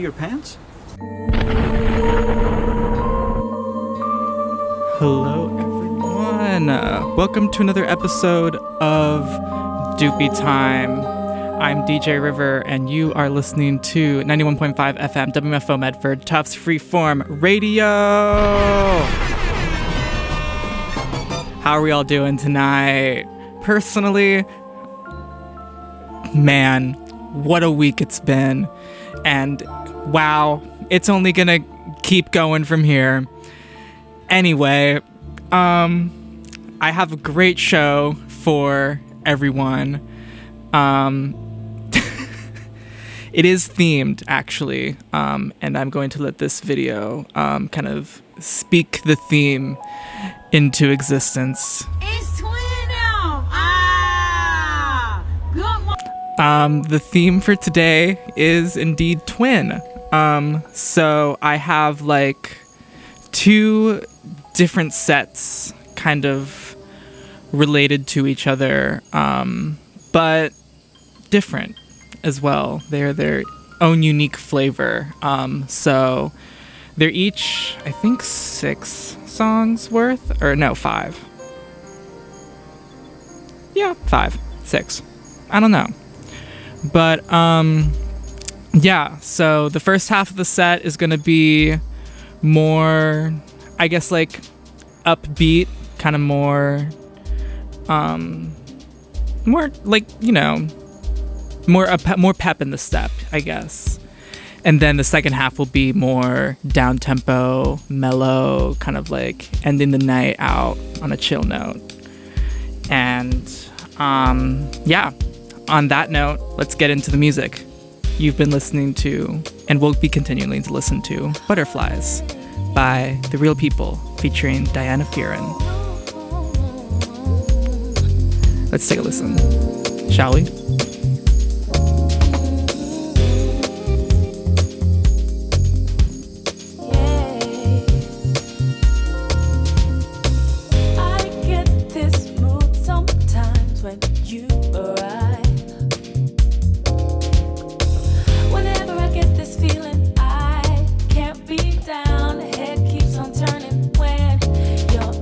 your pants? Hello, everyone. Welcome to another episode of Doopy Time. I'm DJ River, and you are listening to 91.5 FM WMFO Medford, Tufts Freeform Radio. How are we all doing tonight? Personally, man, what a week it's been. And wow, it's only gonna keep going from here. Anyway, I have a great show for everyone. It is themed, actually, and I'm going to let this video kind of speak the theme into existence. It's twin now! Ah! Good The theme for today is indeed twin. So I have like two different sets kind of related to each other, but different as well. They're their own unique flavor. So they're each, I think, 6 songs worth, or no, 5. Yeah, 5, 6. I don't know. But yeah, so the first half of the set is gonna be more, I guess, like upbeat, kind of more like, you know, more pep in the step, I guess. And then the second half will be more down tempo, mellow, kind of like ending the night out on a chill note. And yeah, on that note, let's get into the music. You've been listening to, and will be continuing to listen to, Butterflies by The Real People featuring Diana Fearon. Let's take a listen, shall we?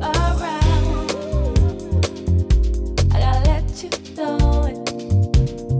I gotta let you know it.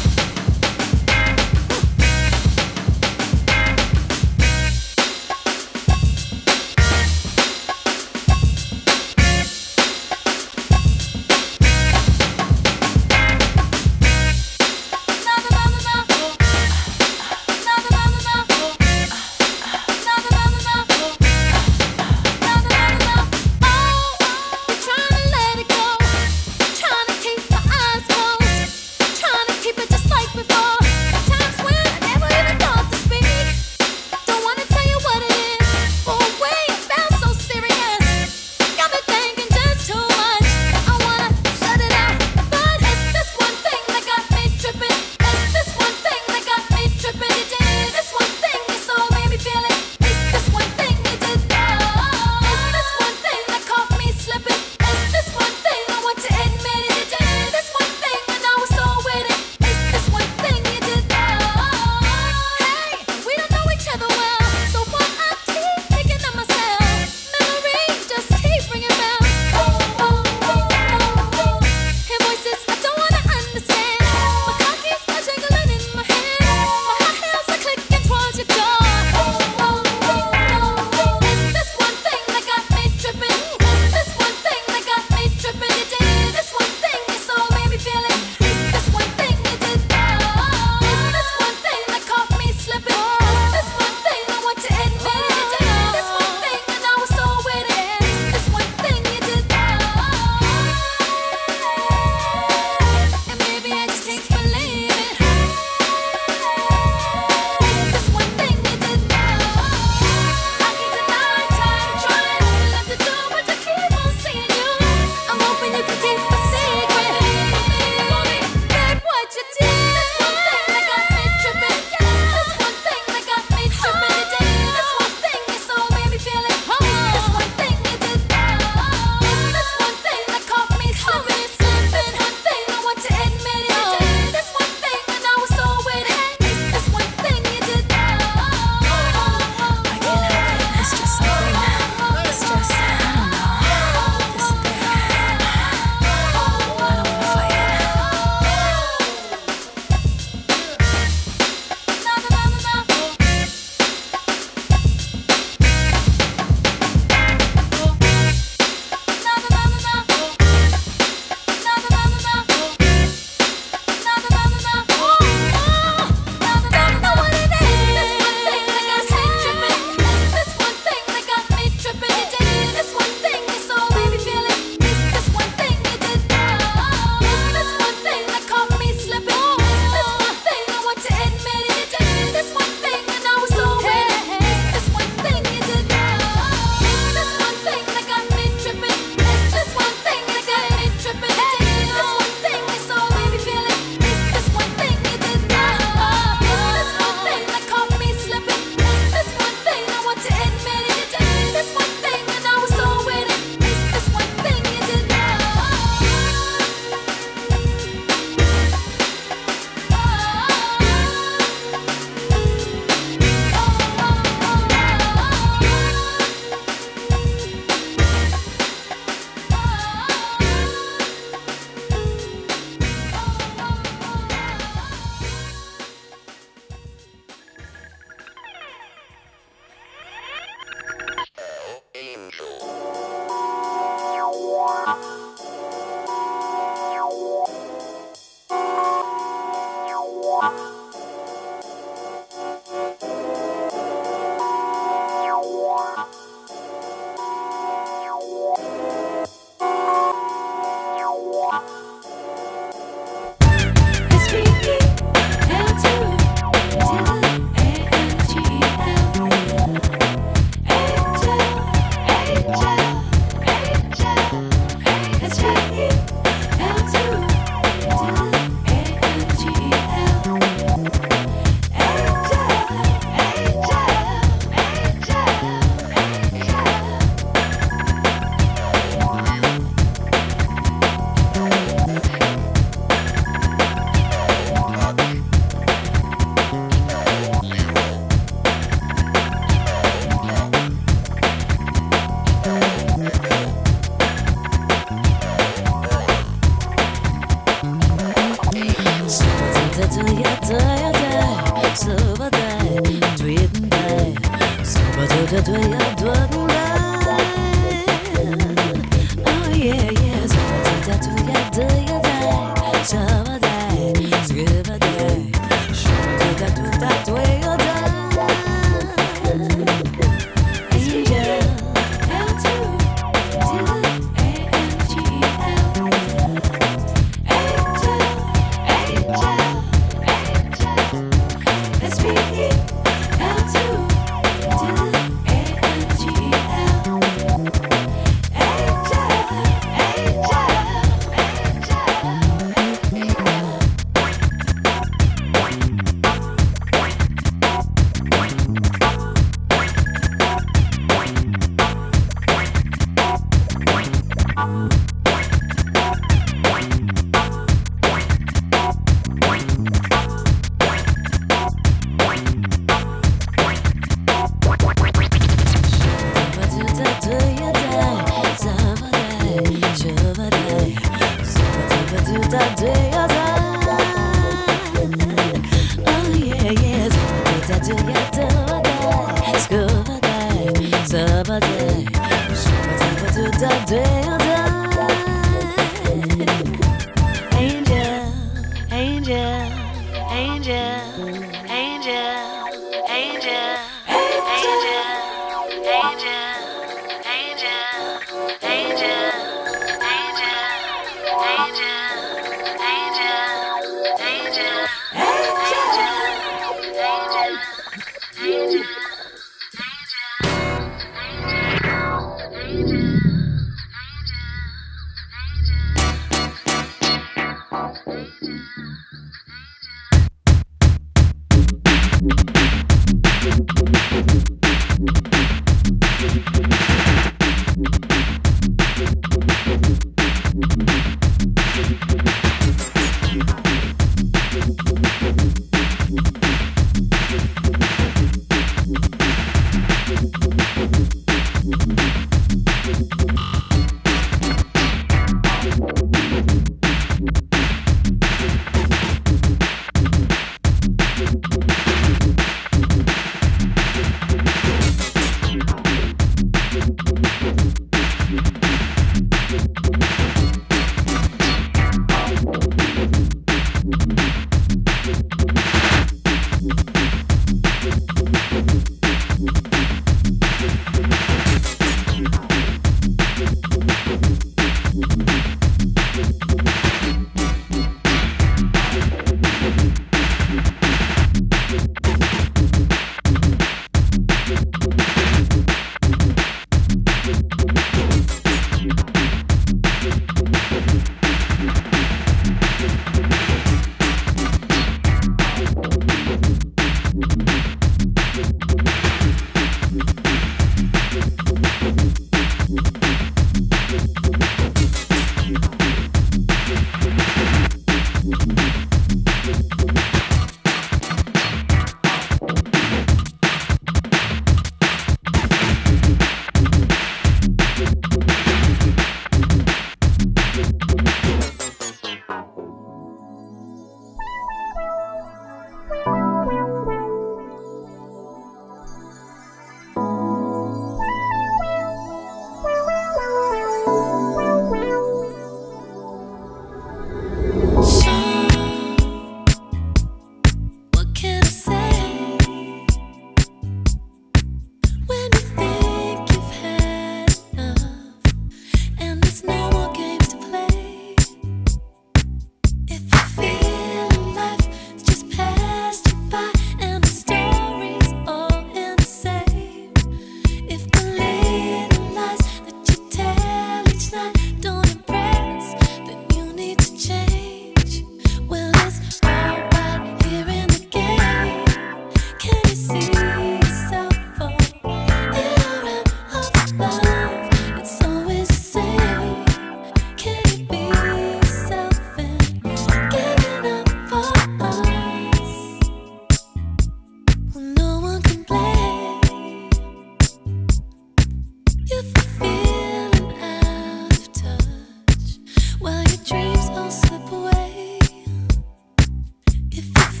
While your dreams all slip away. If you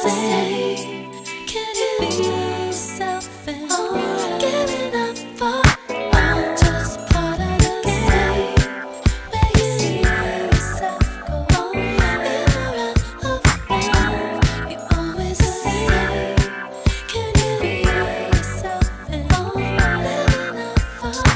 same. Can you be yourself and giving up for all just part of the same? Where you see yourself go in and around, you always the same. Can you be yourself and living up for all?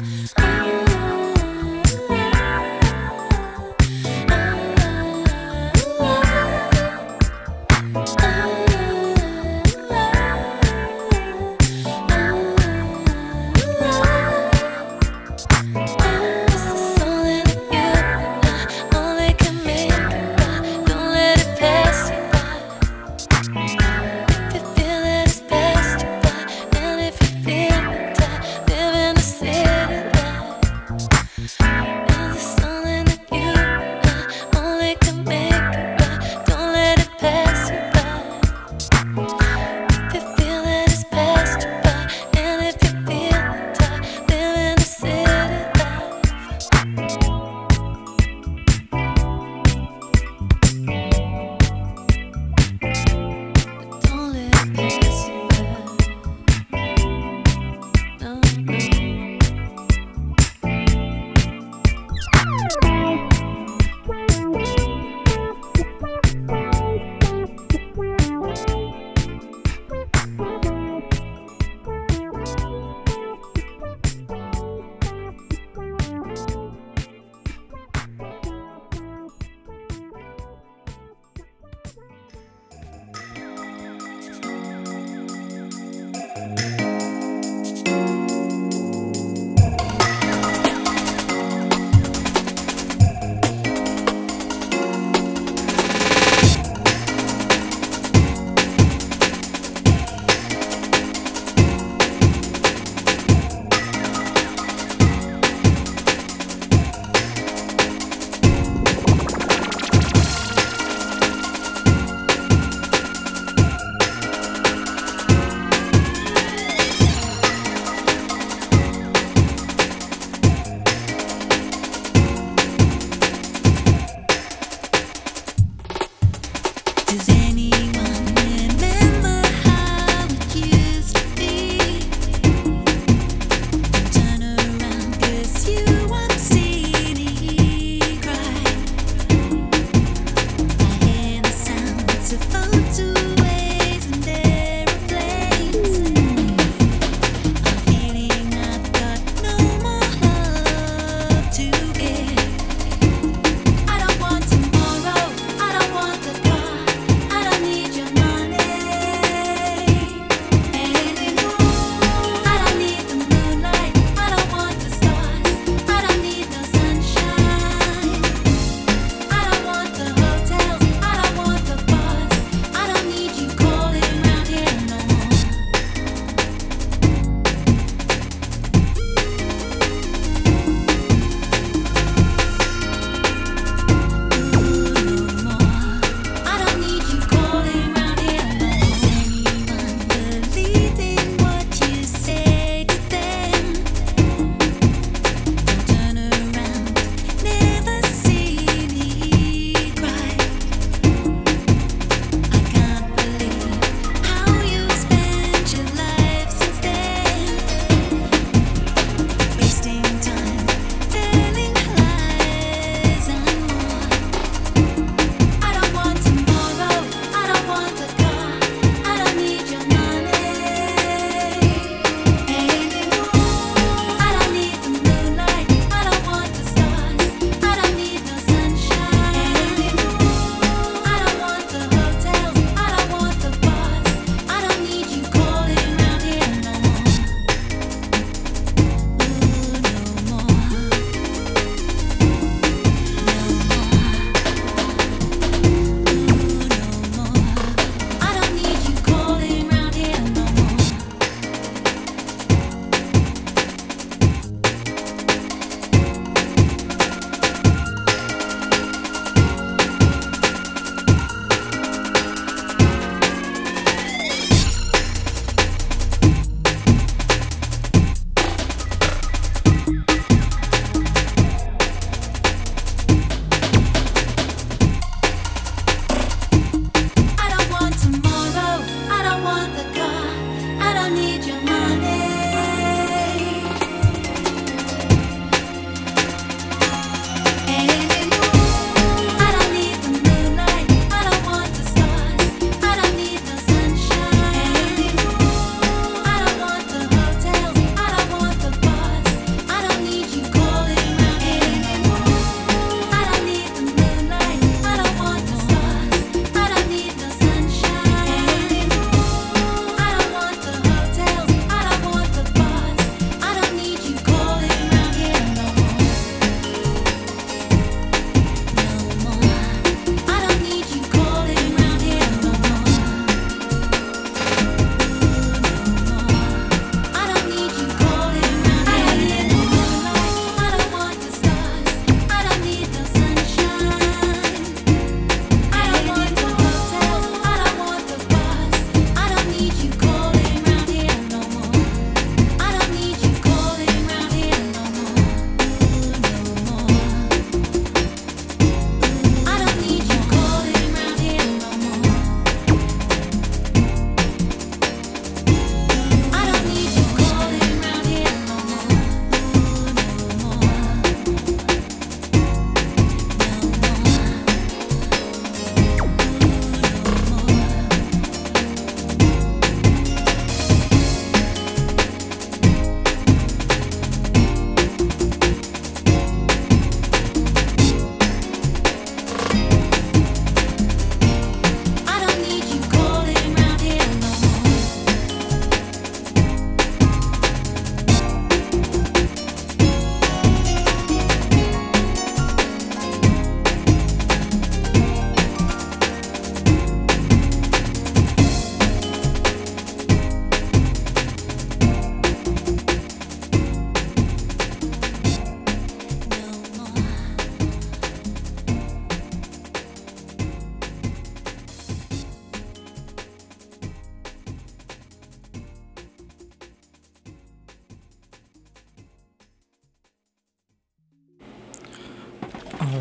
Don't let it pass you by.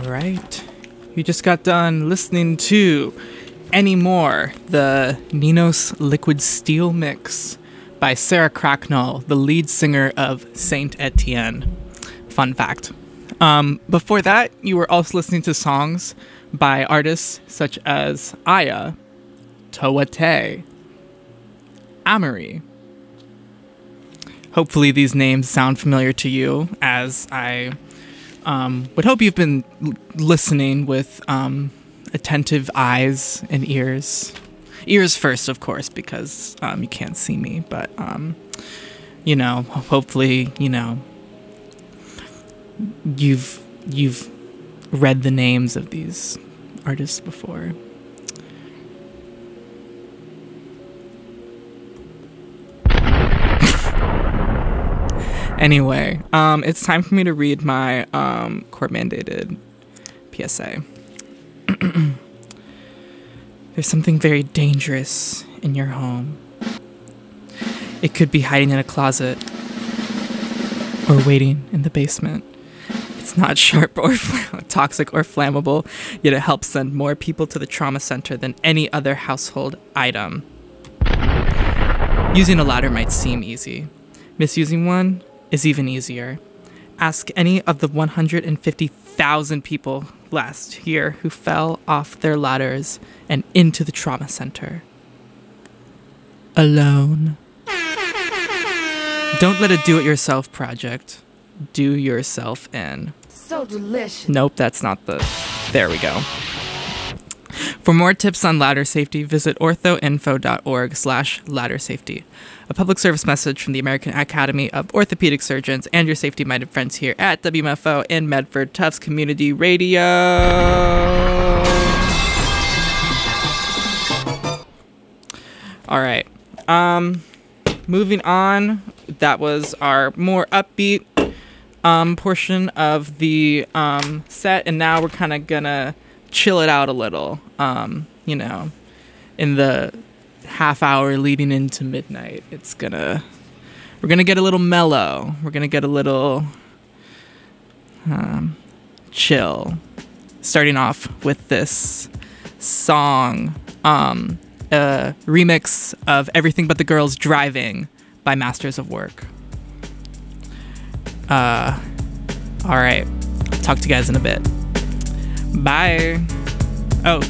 right. You just got done listening to Anymore, the Ninos Liquid Steel mix by Sarah Cracknell, the lead singer of Saint Etienne. Fun fact. Before that, you were also listening to songs by artists such as Aya, Tawate, Amory. Hopefully these names sound familiar to you, as I would hope you've been listening with attentive eyes and ears. Ears first, of course, because you can't see me, but hopefully, you've read the names of these artists before. Anyway, it's time for me to read my court-mandated PSA. There's something very dangerous in your home. It could be hiding in a closet or waiting in the basement. It's not sharp or toxic or flammable, yet it helps send more people to the trauma center than any other household item. Using a ladder might seem easy. Misusing one is even easier. Ask any of the 150,000 people last year who fell off their ladders and into the trauma center. Alone. Don't let a do-it-yourself project do yourself in. So delicious. Nope, that's not the... There we go. For more tips on ladder safety, visit orthoinfo.org/ladder safety. A public service message from the American Academy of Orthopedic Surgeons and your safety-minded friends here at WMFO in Medford, Tufts Community Radio. All right. Moving on. That was our more upbeat portion of the set, and now we're kind of gonna chill it out a little. In the half hour leading into midnight, we're gonna get a little mellow. We're gonna get a little chill. Starting off with this song, a remix of Everything But the Girls Driving by Masters of Work. All right. Talk to you guys in a bit. Bye. Oh.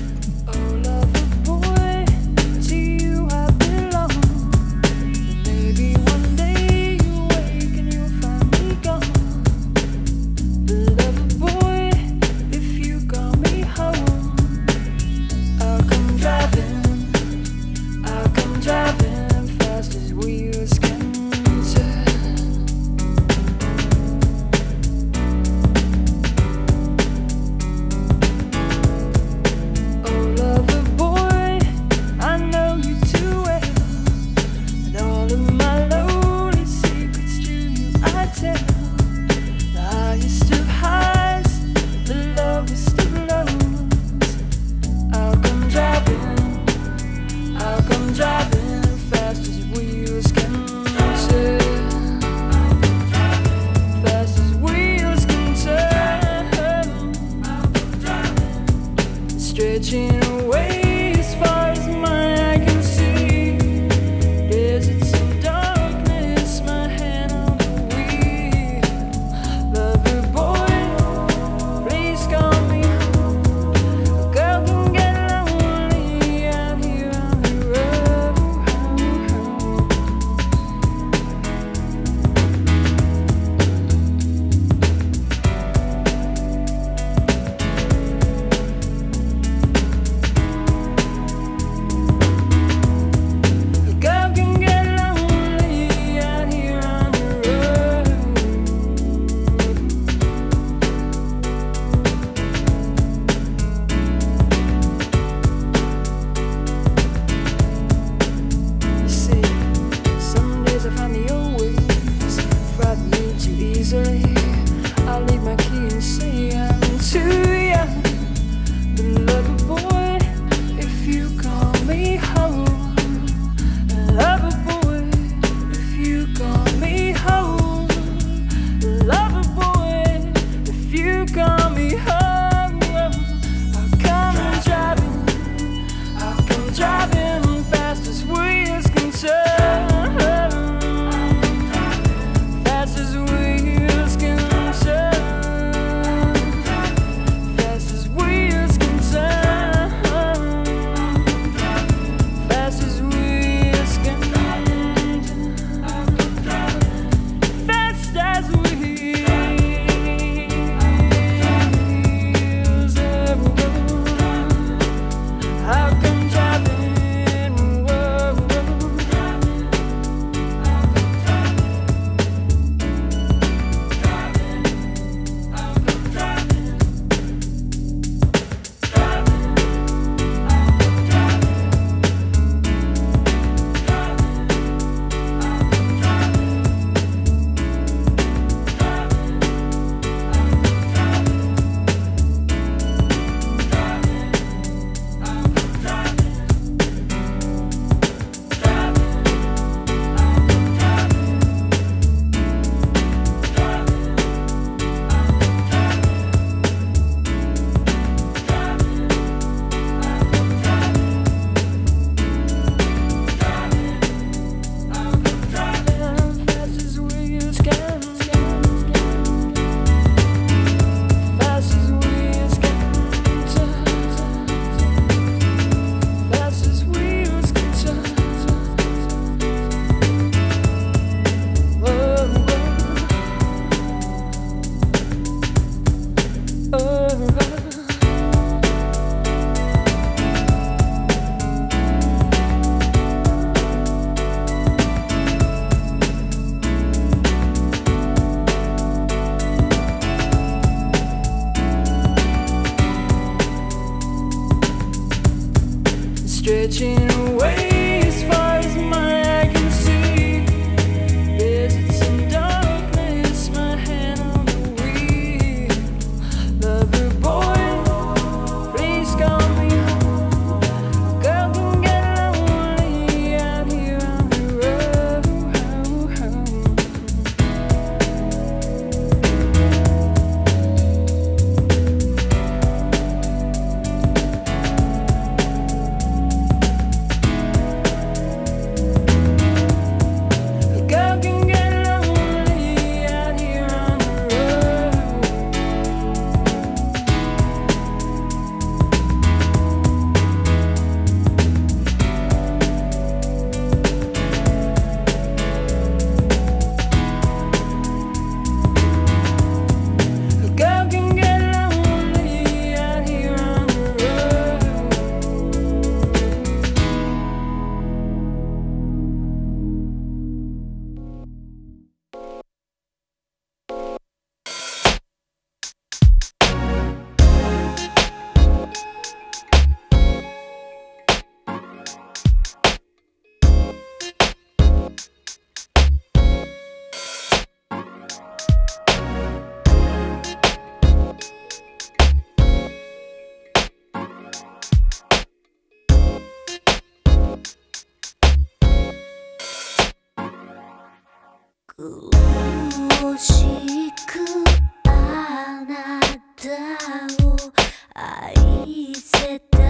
しくあなたを愛せた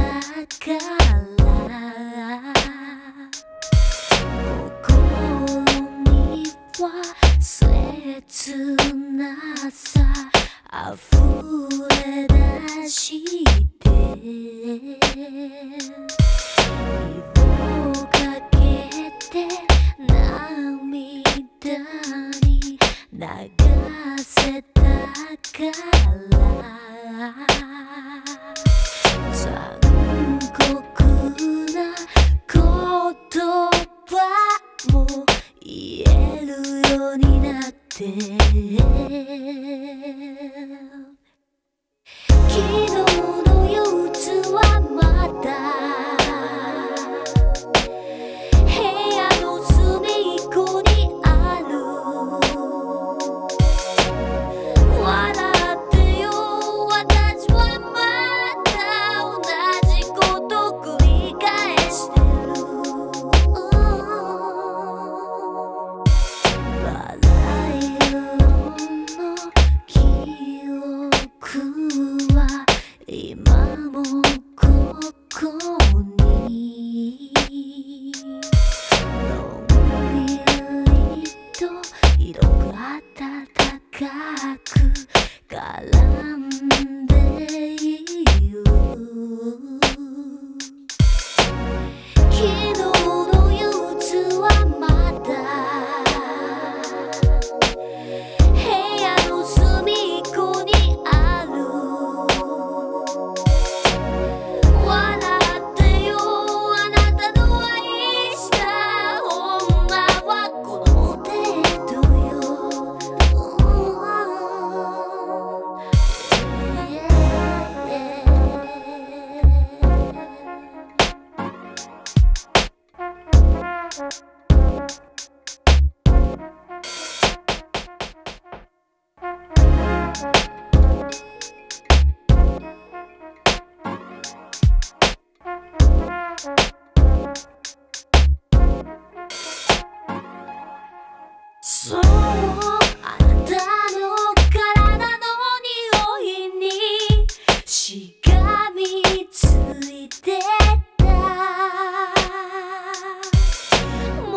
から心には切なさ溢れ出して色かけて涙に流せたから残酷な言葉も言えるようになって昨日の憂鬱はまだ部屋の隅っこにある笑ってよ私はまだ同じこと繰り返してるバラ色の記憶は今もここにのんびりと色が暖かく絡んでいる昨日の憂鬱はまだ部屋の隅っこにある笑ってよあなたの愛した女はこの程度よそうあなたの体の匂いにしがみついてた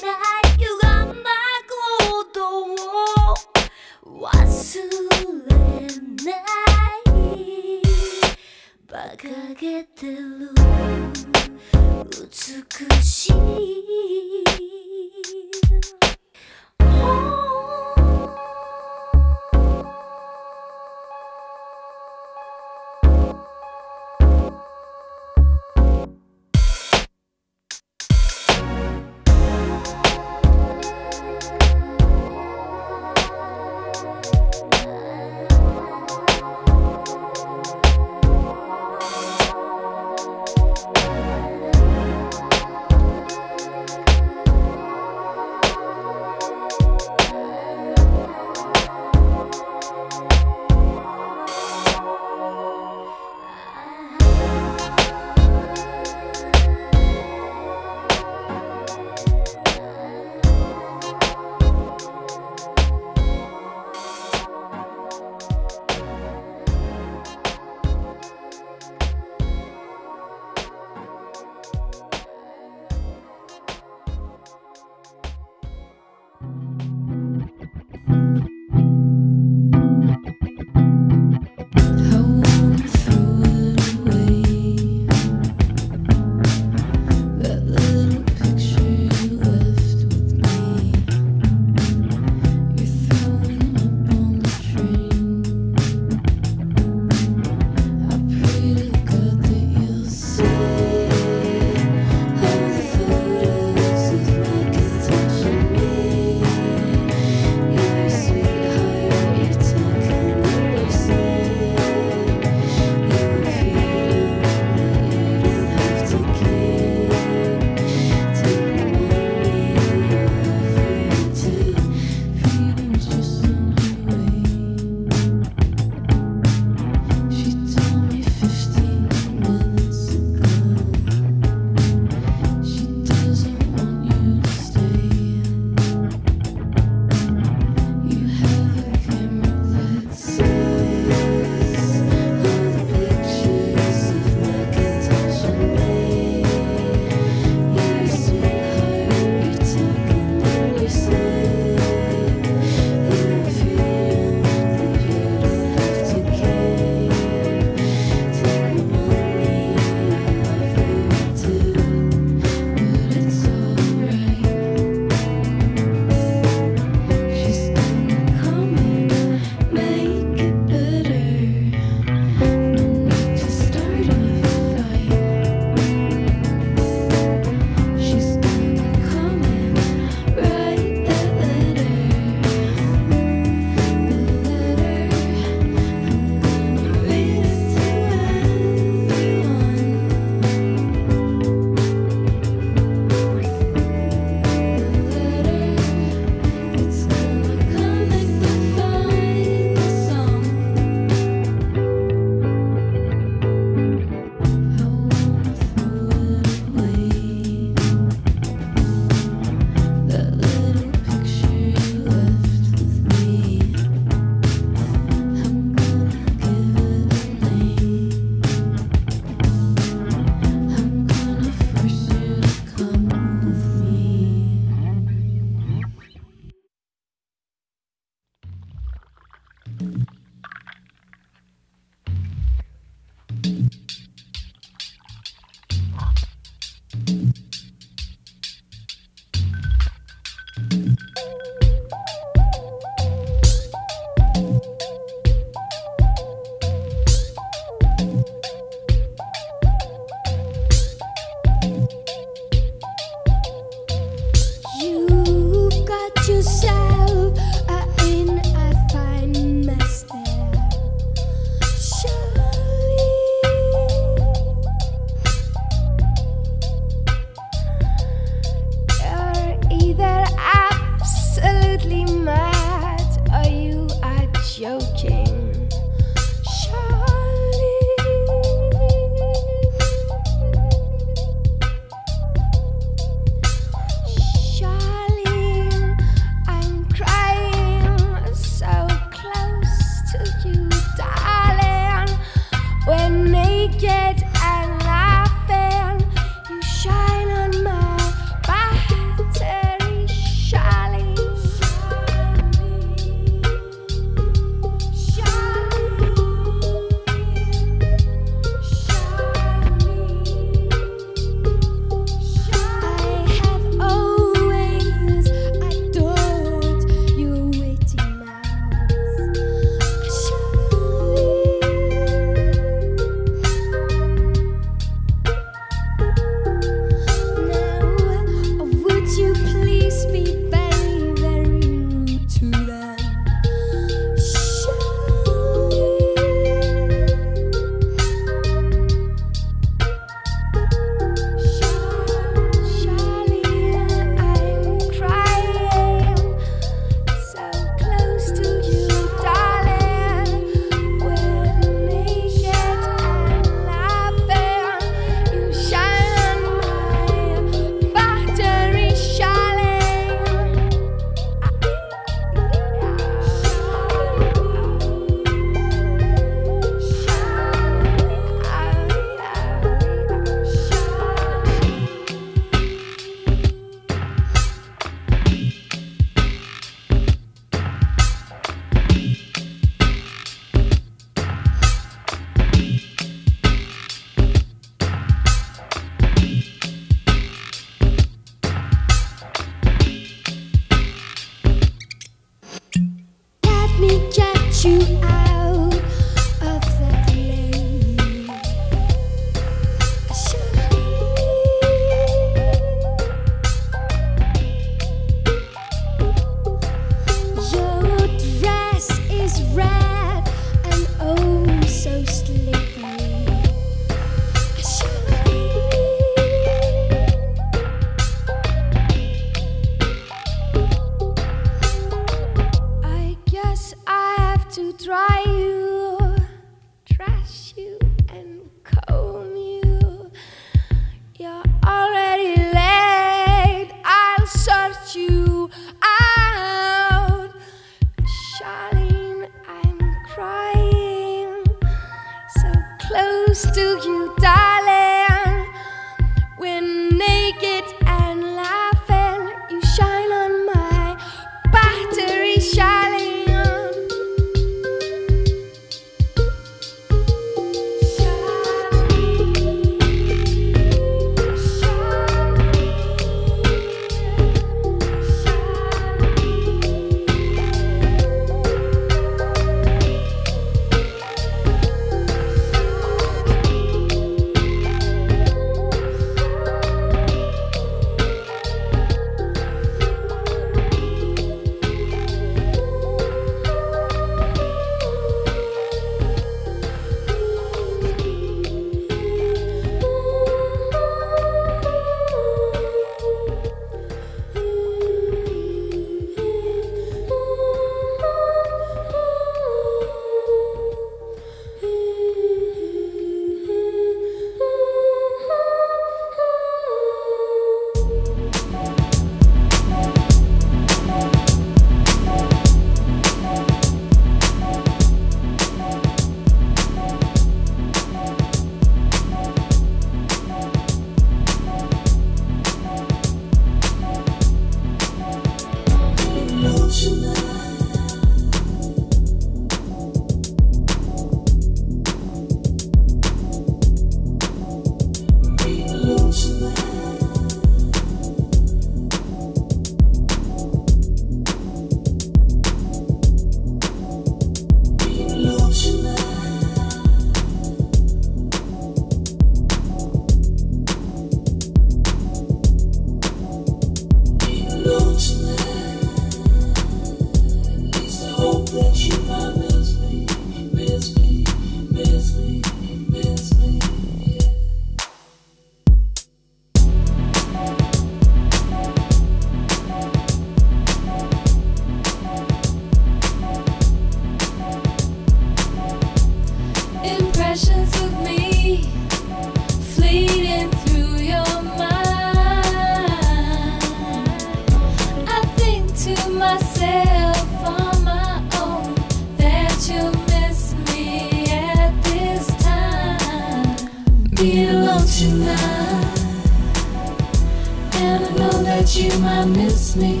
that you might miss me.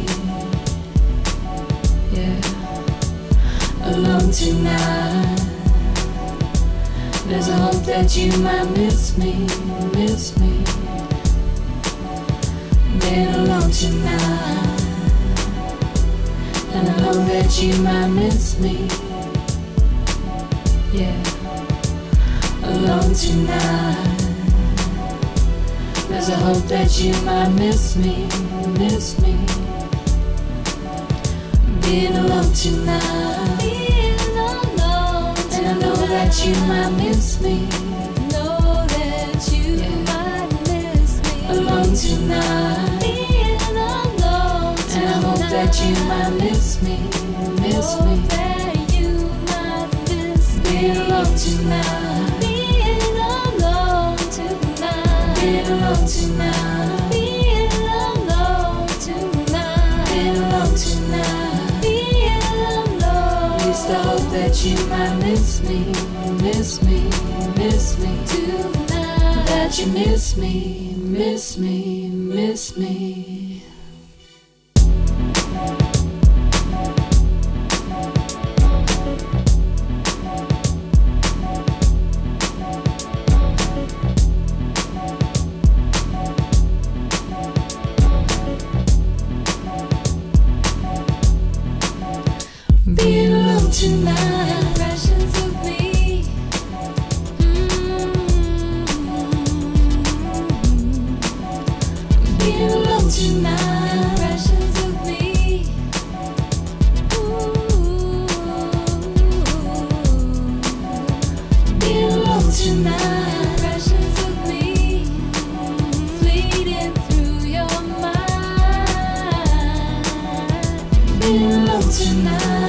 Yeah, alone tonight. There's a hope that you might miss me, miss me. Being alone tonight, and I hope that you might miss me. Yeah, alone tonight. There's a hope that you might miss me, miss me. Being alone tonight, being alone tonight. And I know that you might miss me, know that you might miss me. Alone tonight, being alone tonight. And I hope that you might miss me, miss me. That you might miss me. Being alone tonight, being alone tonight. Being alone tonight, being alone tonight. Being alone tonight, being alone. Least I hope that you might miss me, miss me, miss me tonight. That you miss me, miss me, miss me. Being alone tonight, impressions of me. Being alone tonight, impressions of me. Being alone tonight, impressions of me. Fleeting through your mind. Being alone tonight.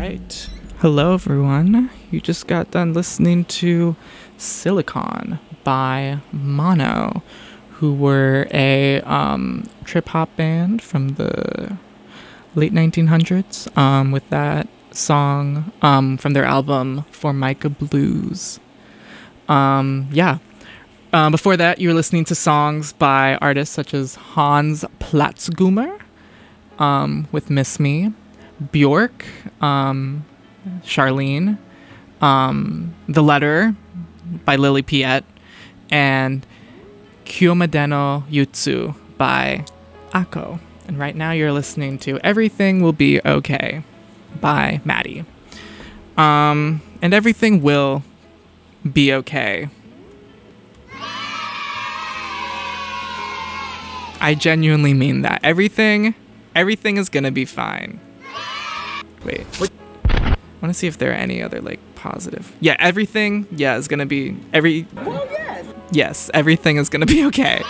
right. Hello, everyone. You just got done listening to Silicon by Mono, who were a trip hop band from the late 1900s with that song from their album Formica Blues. Before that, you were listening to songs by artists such as Hans Platzgummer with Miss Me, Bjork, Charlene, The Letter by Lily Piet, and Kyomadeno Yutsu by Ako. And right now you're listening to Everything Will Be Okay by Maddie. And everything will be okay. I genuinely mean that. Everything is gonna be fine. Wait, what? I want to see if there are any other like positive. Yeah, everything. Yeah, is gonna be Well, yes. Yes, everything is gonna be okay.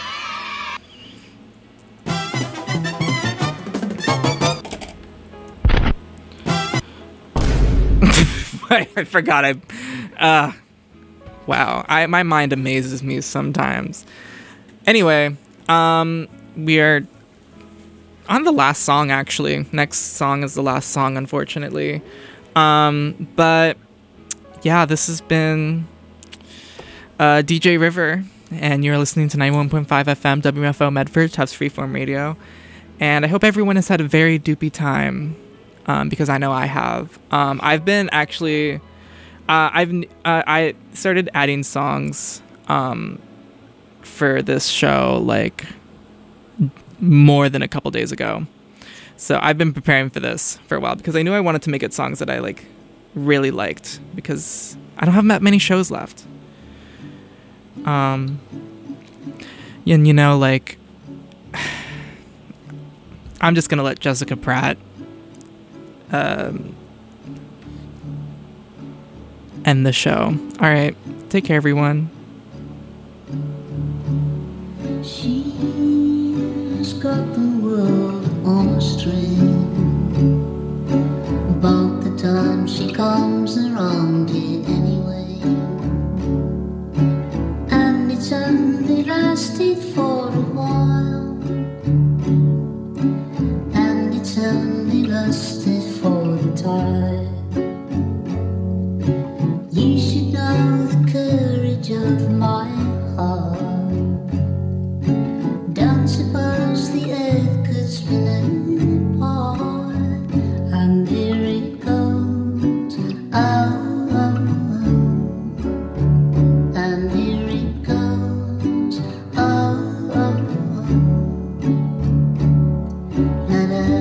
I forgot. Wow. My mind amazes me sometimes. Anyway, we are on the last song, actually. Next song is the last song, unfortunately. But yeah, this has been DJ River, and you're listening to 91.5 FM WFO Medford, Tufts Freeform Radio. And I hope everyone has had a very doopy time, because I know I have. I've been actually, I started adding songs for this show like more than a couple days ago. So I've been preparing for this for a while because I knew I wanted to make it songs that I like really liked, because I don't have that many shows left. And you know, like, I'm just gonna let Jessica Pratt end the show. All right, take care, everyone. She's got the world on a string. About the time she comes around here anyway. And it's only lasted for a while. And it's only lasted for a time. You should know the courage of my heart. Don't suppose the earth could spin apart. And here it goes, oh, oh, oh. And here it goes, oh, oh, oh. La, la,